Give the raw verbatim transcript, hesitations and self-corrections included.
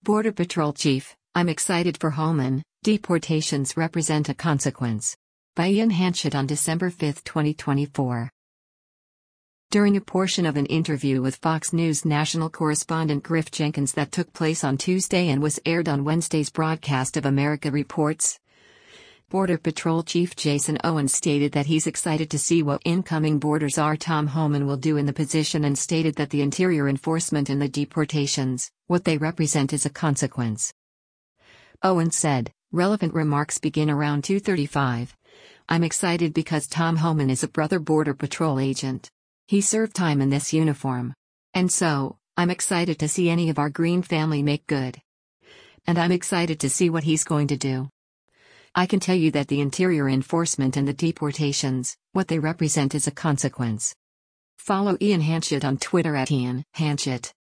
Border Patrol Chief, I'm excited for Homan, deportations represent a consequence. By Ian Hanchett on December fifth, twenty twenty-four. During a portion of an interview with Fox News national correspondent Griff Jenkins that took place on Tuesday and was aired on Wednesday's broadcast of America Reports, Border Patrol Chief Jason Owens stated that he's excited to see what incoming Border Czar Tom Homan will do in the position and stated that the interior enforcement and the deportations, what they represent is a consequence. Owens said, relevant remarks begin around two thirty-five. I'm excited because Tom Homan is a brother Border Patrol agent. He served time in this uniform. And so, I'm excited to see any of our Green family make good. And I'm excited to see what he's going to do. I can tell you that the interior enforcement and the deportations, what they represent is a consequence. Follow Ian Hanchett on Twitter at Ian Hanchett.